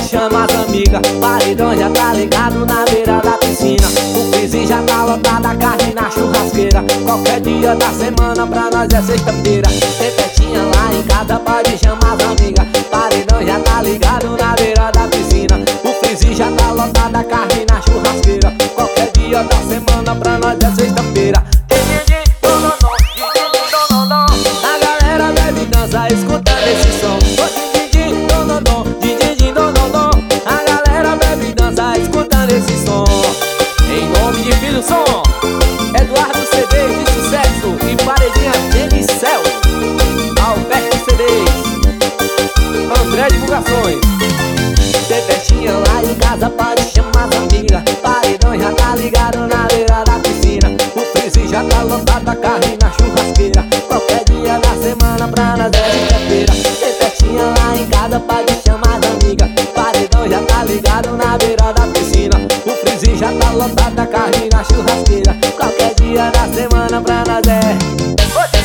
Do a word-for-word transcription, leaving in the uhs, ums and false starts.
chama as amigas. Paredão já tá ligado na beira da piscina. O freezer já tá lotado, a carne na churrasqueira. Qualquer dia da semana pra nós é sexta-feira. Tem festinha lá em casa, pode chamar as amigas. Paredão já tá ligado na beira da piscina. O freezer já tá lotado, a carne na churrasqueira. Qualquer dia da semana pra nós é sexta-feira. A galera bebe e dança escutando esse som. A galera bebe e dança escutando esse som. Em nome de Filho Som, Eduardo C Ds de sucesso e Paredinha Genicel, Alberto C Ds, André Divulgações. Tem festinha lá em casa, pode chamar as amigas. Paredão já tá ligado na beira da piscina. O freezer já tá lotado, a carne na churrasqueira. Qualquer dia da semana pra nós é sexta-feira. Tem festinha lá em casa, pode chamar as amigas. Paredão já tá ligado na beira da piscina. O freezer já tá lotado, a carne na churrasqueira. Qualquer dia da semana pra nós é